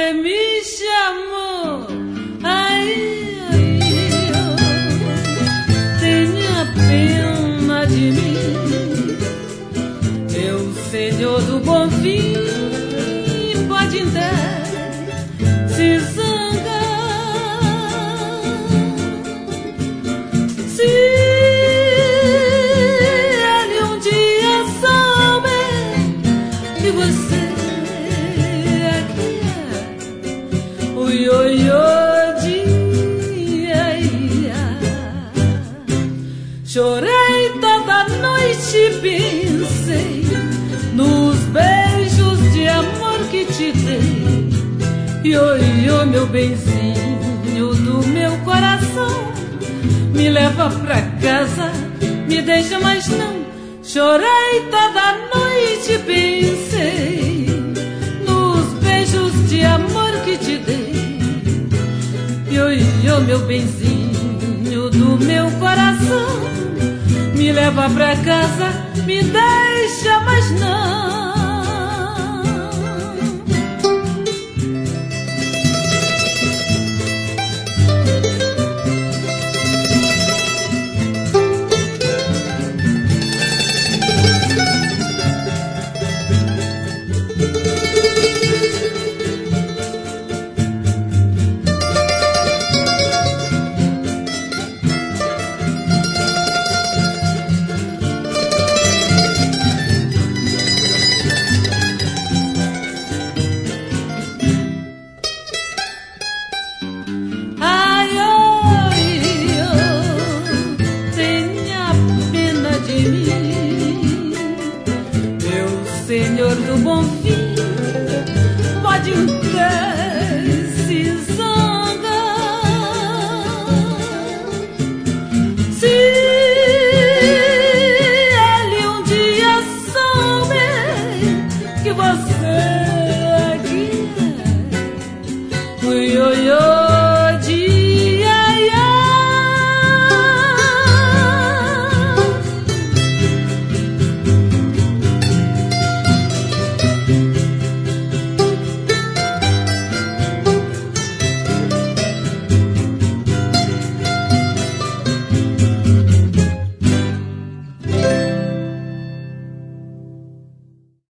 você me chamou. Ai, ai, tenha pena de mim. Eu, Senhor do bom fim, pode dar se zangar. Se ele um dia souber que você o ioiô de ia. Chorei toda noite e pensei nos beijos de amor que te dei. Ioiô, meu benzinho do meu coração, me leva pra casa, me deixa mais não. Chorei toda noite e pensei nos beijos de amor que te dei. Ioiô, meu benzinho do meu coração, me leva pra casa, me deixa mais não. Senhor do bom fim, pode entrar se zangar. Se ele um dia souber que você aqui é o ioiô